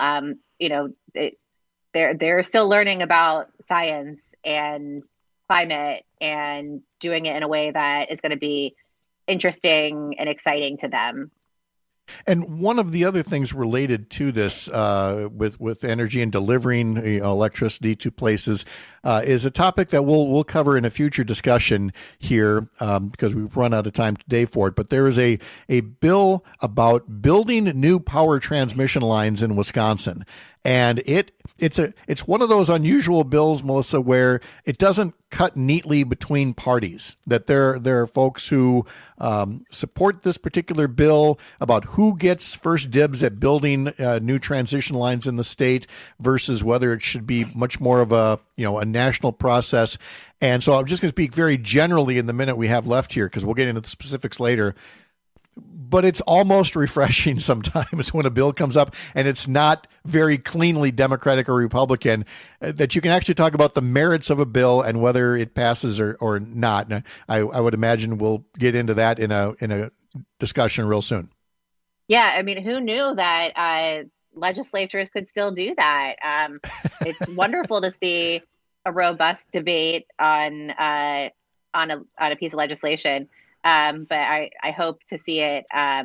They're still learning about science and climate and doing it in a way that is going to be interesting and exciting to them. And one of the other things related to this with energy and delivering electricity to places is a topic that we'll cover in a future discussion here because we've run out of time today for it. But there is a bill about building new power transmission lines in Wisconsin. And it's one of those unusual bills, Melissa, where it doesn't cut neatly between parties. That there are folks who support this particular bill about who gets first dibs at building new transmission lines in the state versus whether it should be much more of a national process. And so I'm just going to speak very generally in the minute we have left here, because we'll get into the specifics later. But it's almost refreshing sometimes when a bill comes up and it's not very cleanly Democratic or Republican, that you can actually talk about the merits of a bill and whether it passes or not. And I would imagine we'll get into that in a discussion real soon. Yeah, I mean, who knew that legislatures could still do that? It's wonderful to see a robust debate on a piece of legislation. But I hope to see it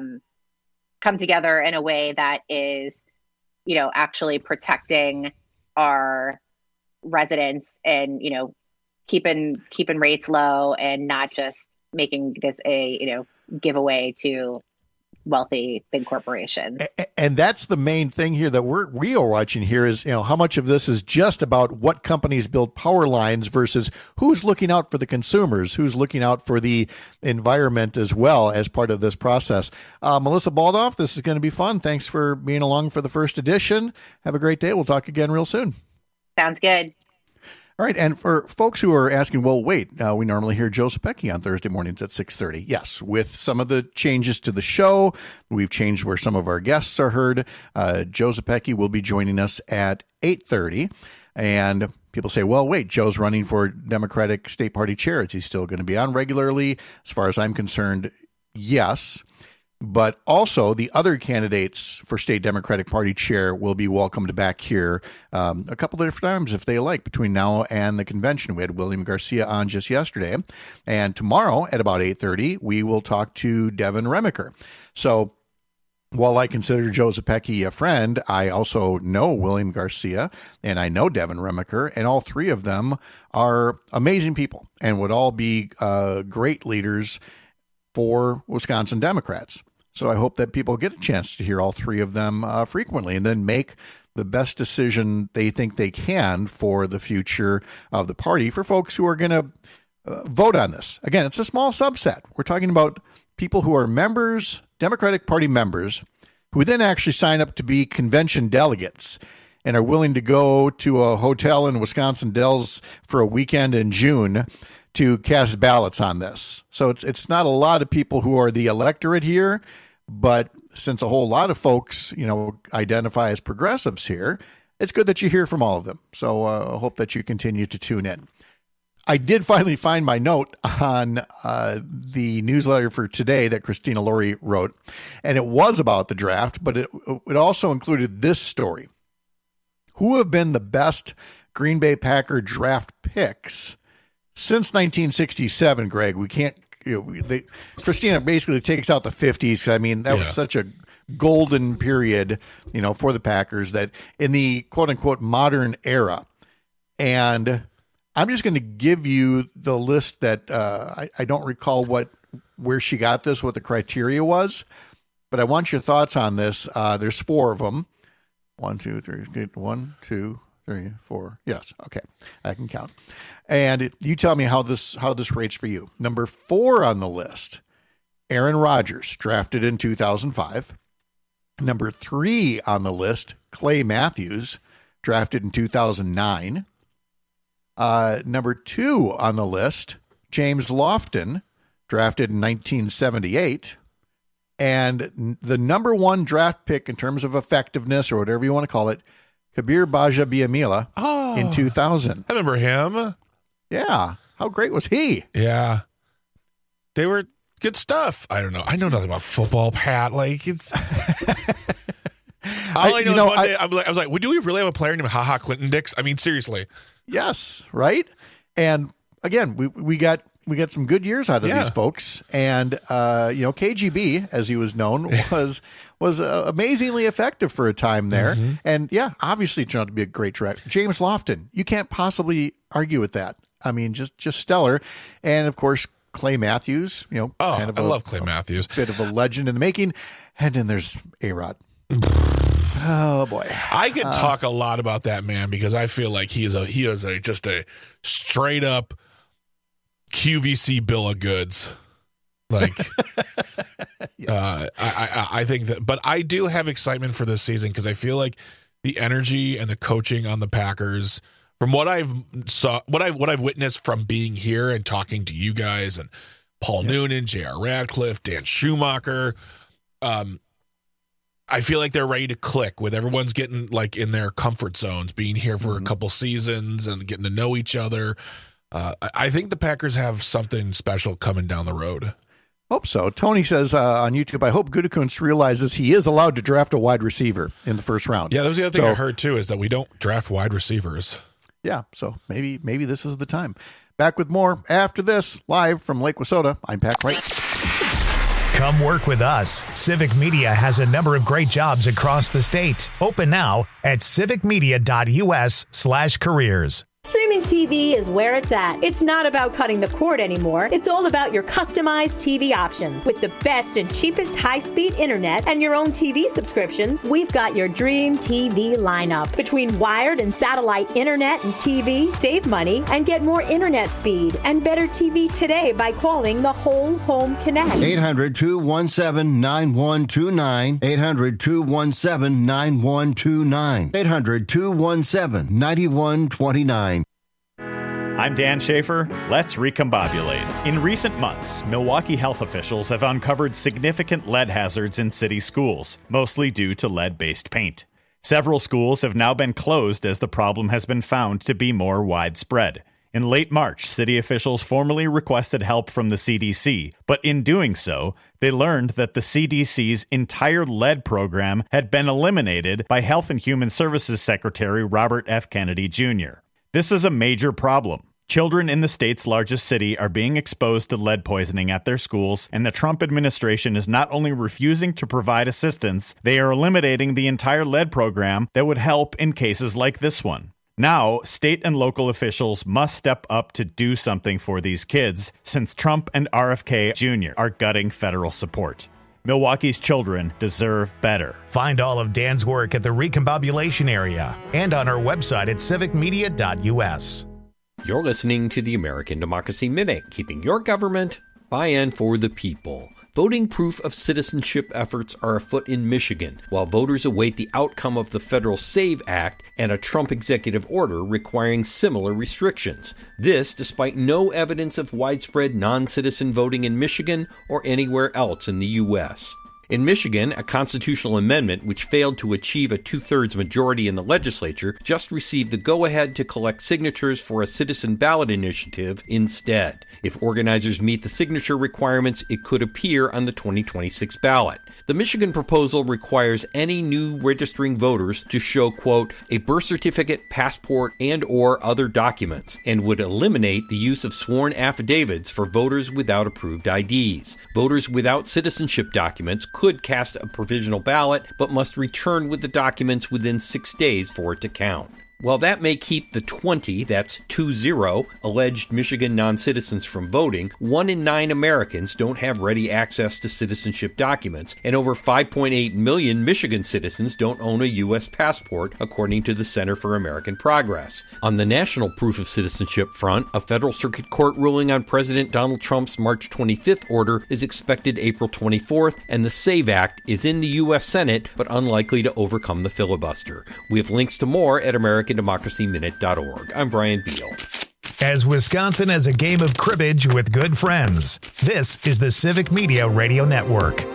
come together in a way that is, actually protecting our residents and, keeping rates low and not just making this a, giveaway to wealthy big corporations. And that's the main thing here that we are watching here is, how much of this is just about what companies build power lines versus who's looking out for the consumers, who's looking out for the environment as well as part of this process. Melissa Baldoff, this is going to be fun. Thanks for being along for the first edition. Have a great day. We'll talk again real soon. Sounds good. All right, and for folks who are asking, well, wait, we normally hear Joe Zepecki on Thursday mornings at 6:30. Yes, with some of the changes to the show, we've changed where some of our guests are heard. Joe Zepecki will be joining us at 8:30, and people say, well, wait, Joe's running for Democratic State Party chair. Is he still going to be on regularly? As far as I'm concerned, yes. But also the other candidates for state Democratic Party chair will be welcomed back here a couple of different times if they like between now and the convention. We had William Garcia on just yesterday. And tomorrow at about 8:30, we will talk to Devin Remiker. So while I consider Joe Zepecki a friend, I also know William Garcia and I know Devin Remiker, and all three of them are amazing people and would all be great leaders for Wisconsin Democrats. So I hope that people get a chance to hear all three of them frequently and then make the best decision they think they can for the future of the party for folks who are going to vote on this. Again, it's a small subset. We're talking about people who are members, Democratic Party members, who then actually sign up to be convention delegates and are willing to go to a hotel in Wisconsin Dells for a weekend in June to cast ballots on this. So it's not a lot of people who are the electorate here, but since a whole lot of folks, identify as progressives here, it's good that you hear from all of them. So I hope that you continue to tune in. I did finally find my note on the newsletter for today that Christina Laurie wrote, and it was about the draft, but it also included this story. Who have been the best Green Bay Packer draft picks since 1967, Greg? We can't, Christina basically takes out the 50s. Because, that was such a golden period, for the Packers that in the quote unquote modern era. And I'm just going to give you the list that I don't recall where she got this, what the criteria was, but I want your thoughts on this. There's four of them. 1, 2, 3, 1, 2, 3, 4. Yes. Okay. I can count. And you tell me how this rates for you. Number 4 on the list, Aaron Rodgers, drafted in 2005. Number 3 on the list, Clay Matthews, drafted in 2009. Number 2 on the list, James Lofton, drafted in 1978. And the number 1 draft pick in terms of effectiveness or whatever you want to call it, Kabir Bajia-Biamila in 2000. I remember him. Yeah. How great was he? Yeah. They were good stuff. I don't know. I know nothing about football, Pat. Like, it's... All I know is one day I was like, do we really have a player named HaHa Clinton Dix? Seriously. Yes, right? And again, we got some good years out of these folks. And, KGB, as he was known, was amazingly effective for a time there. Mm-hmm. And, obviously turned out to be a great draft. James Lofton, you can't possibly argue with that. Just stellar. And, of course, Clay Matthews, I love Clay Matthews. Bit of a legend in the making. And then there's A-Rod. Oh boy, I could talk a lot about that man because I feel like he is just a straight up QVC bill of goods. Like, yes. I think that, but I do have excitement for this season because I feel like the energy and the coaching on the Packers, from what I've witnessed from being here and talking to you guys and Paul Noonan, J.R. Radcliffe, Dan Schumacher, I feel like they're ready to click with everyone's getting like in their comfort zones, being here for a couple seasons and getting to know each other. I think the Packers have something special coming down the road. Hope so. Tony says on YouTube, I hope Gutekunst realizes he is allowed to draft a wide receiver in the first round. Yeah, that was the other thing I heard too, is that we don't draft wide receivers. Yeah, so maybe this is the time. Back with more after this, live from Lake Wissota. I'm Pat Wright. Come work with us. Civic Media has a number of great jobs across the state. Open now at civicmedia.us/careers. Streaming TV is where it's at. It's not about cutting the cord anymore. It's all about your customized TV options. With the best and cheapest high-speed internet and your own TV subscriptions, we've got your dream TV lineup. Between wired and satellite internet and TV, save money and get more internet speed and better TV today by calling the Whole Home Connect. 800-217-9129. 800-217-9129. 800-217-9129. I'm Dan Schaefer. Let's recombobulate. In recent months, Milwaukee health officials have uncovered significant lead hazards in city schools, mostly due to lead-based paint. Several schools have now been closed as the problem has been found to be more widespread. In late March, city officials formally requested help from the CDC, but in doing so, they learned that the CDC's entire lead program had been eliminated by Health and Human Services Secretary Robert F. Kennedy Jr. This is a major problem. Children in the state's largest city are being exposed to lead poisoning at their schools, and the Trump administration is not only refusing to provide assistance, they are eliminating the entire lead program that would help in cases like this one. Now, state and local officials must step up to do something for these kids, since Trump and RFK Jr. are gutting federal support. Milwaukee's children deserve better. Find all of Dan's work at the Recombobulation area and on our website at civicmedia.us. You're listening to the American Democracy Minute, keeping your government by and for the people. Voting proof of citizenship efforts are afoot in Michigan, while voters await the outcome of the Federal SAVE Act and a Trump executive order requiring similar restrictions. This despite no evidence of widespread non-citizen voting in Michigan or anywhere else in the U.S. In Michigan, a constitutional amendment which failed to achieve a two-thirds majority in the legislature just received the go-ahead to collect signatures for a citizen ballot initiative instead. If organizers meet the signature requirements, it could appear on the 2026 ballot. The Michigan proposal requires any new registering voters to show, quote, a birth certificate, passport, and/or other documents, and would eliminate the use of sworn affidavits for voters without approved IDs. Voters without citizenship documents could cast a provisional ballot, but must return with the documents within 6 days for it to count. While that may keep the 20, that's 20, alleged Michigan non-citizens from voting, 1 in 9 Americans don't have ready access to citizenship documents, and over 5.8 million Michigan citizens don't own a U.S. passport, according to the Center for American Progress. On the national proof of citizenship front, a federal circuit court ruling on President Donald Trump's March 25th order is expected April 24th, and the SAVE Act is in the U.S. Senate, but unlikely to overcome the filibuster. We have links to more at AmericanDemocracyMinute.org. I'm Brian Beal. As Wisconsin as a game of cribbage with good friends, this is the Civic Media Radio Network.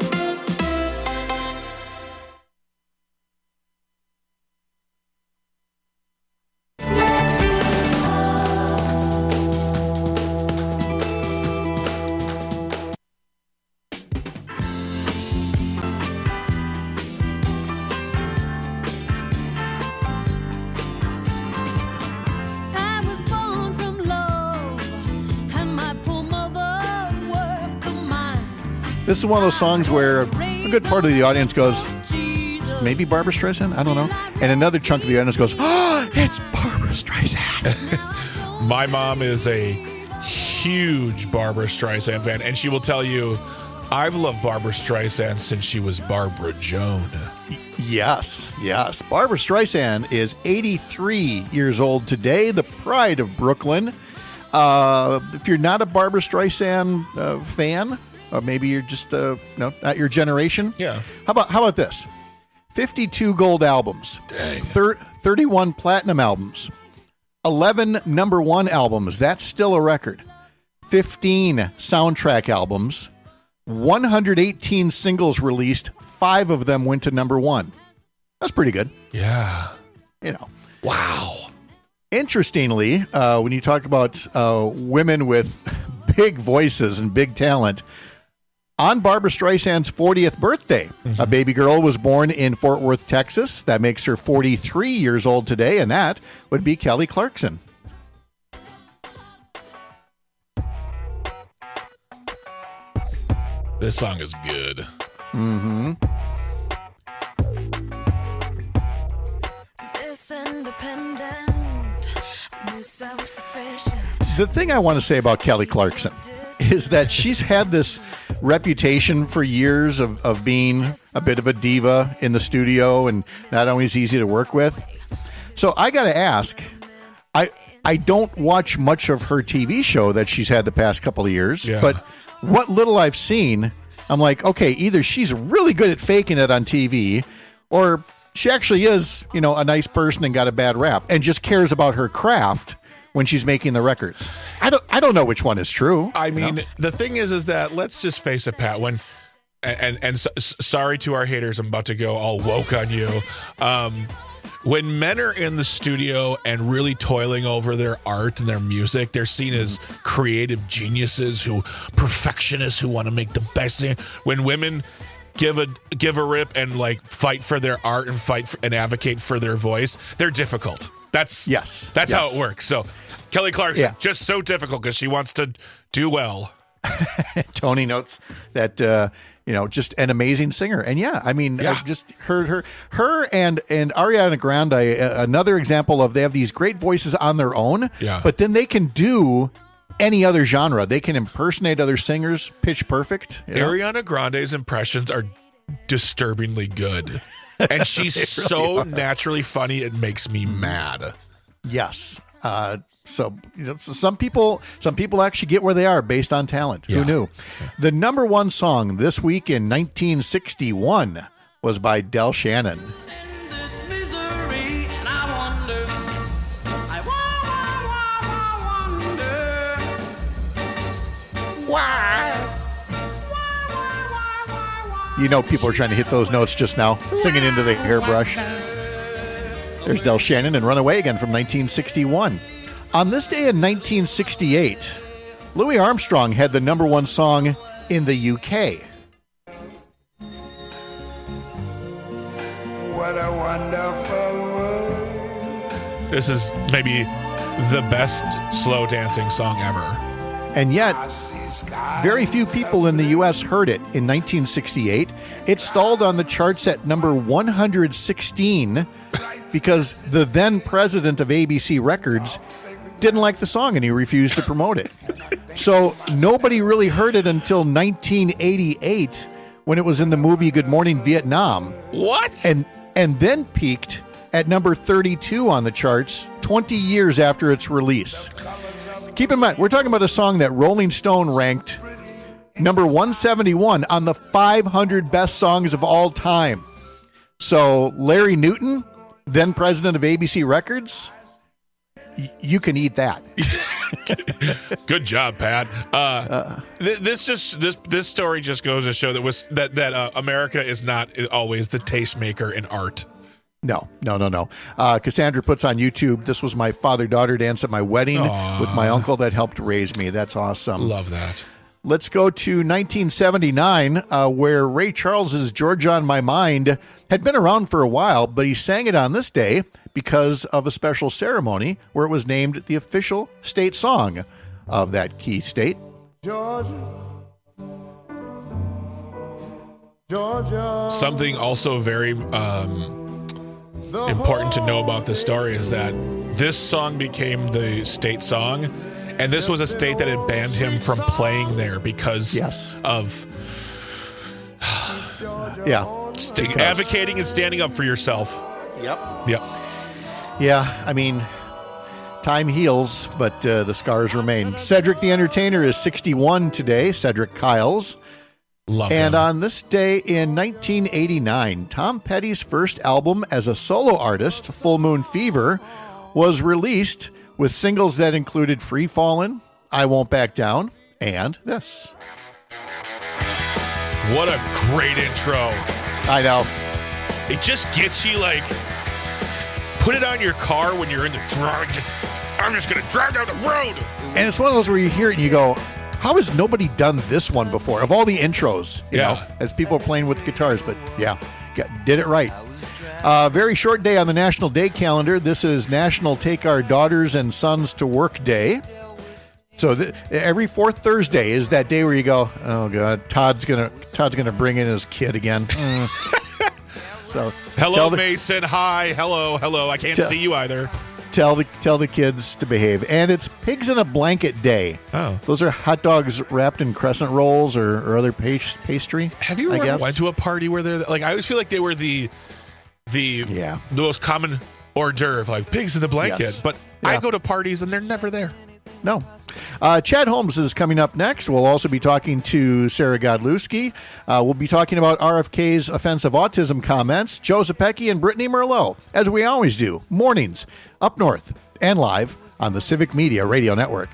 This is one of those songs where a good part of the audience goes, maybe Barbra Streisand? I don't know. And another chunk of the audience goes, oh, it's Barbra Streisand. My mom is a huge Barbra Streisand fan, and she will tell you, I've loved Barbra Streisand since she was Barbara Joan. Yes. Barbra Streisand is 83 years old today, the pride of Brooklyn. If you're not a Barbra Streisand fan, maybe you're just not your generation. Yeah. How about this? 52 gold albums. Dang. 31 platinum albums. 11 number one albums. That's still a record. 15 soundtrack albums. 118 singles released. 5 of them went to number one. That's pretty good. Yeah. Wow. Interestingly, when you talk about women with big voices and big talent, on Barbra Streisand's 40th birthday, a baby girl was born in Fort Worth, Texas. That makes her 43 years old today, and that would be Kelly Clarkson. This song is good. Mm-hmm. This independent, new self-sufficient. The thing I want to say about Kelly Clarkson is that she's had this reputation for years of being a bit of a diva in the studio and not always easy to work with. So I got to ask, I don't watch much of her TV show that she's had the past couple of years, but what little I've seen, I'm like, okay, either she's really good at faking it on TV, or she actually is, you know, a nice person and got a bad rap and just cares about her craft when she's making the records. I don't know which one is true. I mean, the thing is that let's just face it, Pat. When sorry to our haters, I'm about to go all woke on you. When men are in the studio and really toiling over their art and their music, they're seen as creative geniuses, perfectionists who want to make the best thing. When women give a rip and like fight for their art and and advocate for their voice, they're difficult. That's how it works. So Kelly Clarkson, just so difficult because she wants to do well. Tony notes that just an amazing singer, and just her and Ariana Grande, another example of they have these great voices on their own, but then they can do any other genre. They can impersonate other singers, pitch perfect. Ariana Grande's impressions are disturbingly good. And she's so naturally funny, it makes me mad. Yes. So some people actually get where they are based on talent. Who knew? The number one song this week in 1961 was by Del Shannon. You know, people are trying to hit those notes just now, singing into the hairbrush. There's Del Shannon and Runaway Again from 1961. On this day in 1968, Louis Armstrong had the number one song in the UK. What a wonderful world. This is maybe the best slow dancing song ever. And yet, very few people in the U.S. heard it in 1968. It stalled on the charts at number 116 because the then president of ABC Records didn't like the song and he refused to promote it. So nobody really heard it until 1988 when it was in the movie Good Morning Vietnam. What? And then peaked at number 32 on the charts 20 years after its release. Keep in mind, we're talking about a song that Rolling Stone ranked number 171 on the 500 best songs of all time. So Larry Newton, then president of ABC Records, you can eat that. Good job, Pat. This story just goes to show that America is not always the tastemaker in art. No. Cassandra puts on YouTube, this was my father-daughter dance at my wedding with my uncle that helped raise me. That's awesome. Love that. Let's go to 1979, where Ray Charles's Georgia on My Mind had been around for a while, but he sang it on this day because of a special ceremony where it was named the official state song of that key state. Georgia. Something also very important to know about this story is that this song became the state song, and this was a state that had banned him from playing there because of advocating and standing up for yourself. Yep. Yeah, I mean, time heals, but the scars remain. Cedric the Entertainer is 61 today, Cedric Kyles. Love and him. On this day in 1989, Tom Petty's first album as a solo artist, Full Moon Fever, was released with singles that included Free Fallin', I Won't Back Down, and this. What a great intro. I know. It just gets you like, put it on your car when you're in the drive. I'm just going to drive down the road. And it's one of those where you hear it and you go, how has nobody done this one before? Of all the intros, you know, as people are playing with guitars, but did it right. Very short day on the National Day calendar. This is National Take Our Daughters and Sons to Work Day. So every fourth Thursday is that day where you go, oh God, Todd's gonna bring in his kid again. So hello, Mason. Hi, hello. I can't see you either. Tell the kids to behave. And it's Pigs in a Blanket Day. Oh, those are hot dogs wrapped in crescent rolls or other pastry. Have you ever went to a party where they're like? I always feel like they were the most common hors d'oeuvre, like pigs in the blanket. Yes. But Yeah. I go to parties and they're never there. No. Chad Holmes is coming up next. We'll also be talking to Sarah Godlewski. We'll be talking about RFK's offensive autism comments, Joe Zepecki and Brittany Merlot, as we always do, mornings, up north and live on the Civic Media Radio Network.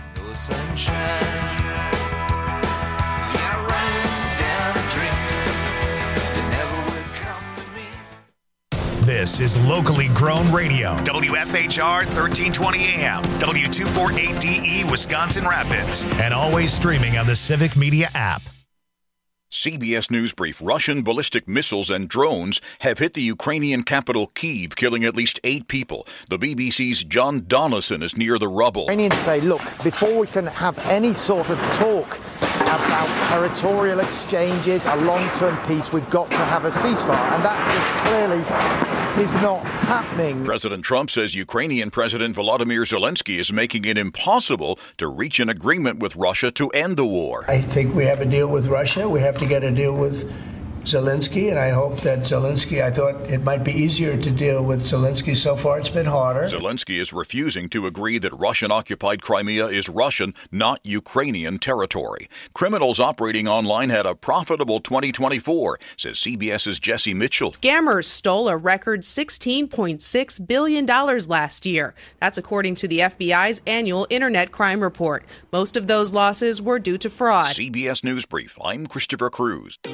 This is locally grown radio. WFHR 1320 AM, W248DE Wisconsin Rapids, and always streaming on the Civic Media app. CBS News Brief. Russian ballistic missiles and drones have hit the Ukrainian capital Kyiv, killing at least 8 people. The BBC's John Donaldson is near the rubble. Ukrainians say, look, before we can have any sort of talk about territorial exchanges, a long-term peace, we've got to have a ceasefire. And that is clearly not happening. President Trump says Ukrainian President Volodymyr Zelensky is making it impossible to reach an agreement with Russia to end the war. I think we have a deal with Russia. We have to get a deal with Zelensky, and I hope that Zelensky, I thought it might be easier to deal with Zelensky. So far, it's been harder. Zelensky is refusing to agree that Russian-occupied Crimea is Russian, not Ukrainian territory. Criminals operating online had a profitable 2024, says CBS's Jesse Mitchell. Scammers stole a record $16.6 billion last year. That's according to the FBI's annual Internet Crime Report. Most of those losses were due to fraud. CBS News Brief. I'm Christopher Cruz.